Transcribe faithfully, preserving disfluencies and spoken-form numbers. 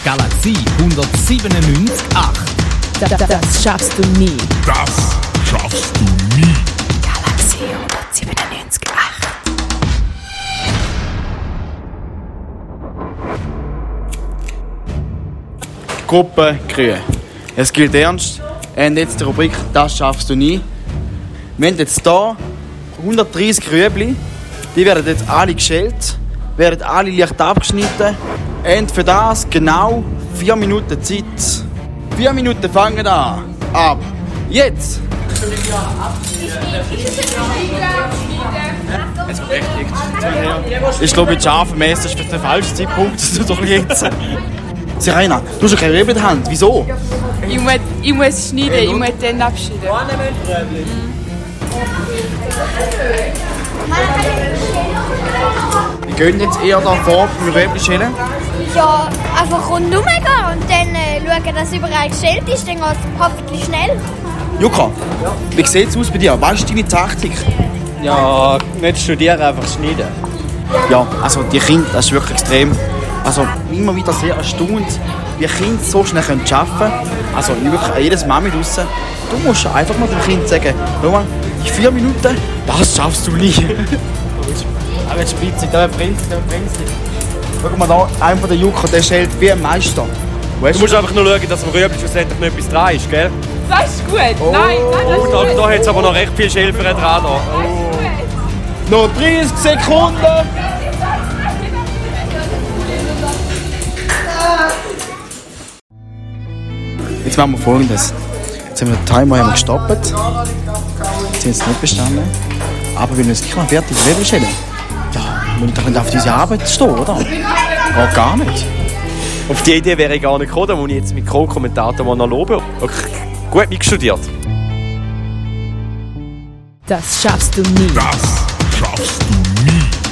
Galaxie hundertsiebenundneunzig Komma acht. Das, das, das schaffst du nie. Das schaffst du nie. Galaxie hundertsiebenundneunzig Komma acht. Gruppe Grün. Es gilt ernst. Und jetzt die Rubrik «Das schaffst du nie». Wir haben jetzt hier hundertdreissig Rüebli. Die werden jetzt alle geschält, werden alle leicht abgeschnitten. Und für das genau vier Minuten Zeit. Vier Minuten fangen an. Ab. Jetzt! Ich glaube, mit scharfem Messer ist der falsche Zeitpunkt. Das ist doch jetzt. Serena, du hast ja keine Rüebli in der Hand. Wieso? Ich muss, ich muss schneiden, hey, ich muss dann abschneiden. Wir gehen jetzt eher da vor beim Rüebli schälen. Ja, einfach rundherum gehen und dann äh, schauen, dass überall geschält ist, dann geht es hoffentlich schnell. Jukka, wie sieht es aus bei dir? Was ist deine Taktik? Ja, nicht studieren, einfach schneiden. Ja, also die Kinder, das ist wirklich extrem. Also immer wieder sehr erstaunt, wie Kinder so schnell arbeiten können. Also wirklich jedes Mami draussen. Du musst einfach mal dem Kind sagen, schau mal, in vier Minuten, das schaffst du nie. Aber jetzt Spitze, da bringt es, da bringt es. Schau mal da, einer von der Jukka, der schält wie ein Meister. Weißt du musst einfach nur schauen, dass am Rüebli schlussendlich noch etwas dran ist, gell? Das ist gut. Oh. Nein, nein, das Oh, ist da, gut. da hat es aber noch recht viel Schälfer dran. Da. Noch dreißig Sekunden. Jetzt machen wir Folgendes. Jetzt haben wir den Timer haben wir gestoppt. Jetzt haben wir jetzt nicht bestanden. Aber wir müssen gleich noch fertig Rüebli schälen. Ja, wir müssen doch nicht auf diese Arbeit stehen, oder? Geht gar nicht. Auf die Idee wäre ich gar nicht gekommen, da muss ich jetzt mit Co-Kommentator mal noch loben. Okay. Gut mitgestudiert. Das schaffst du nie. Das schaffst du nie.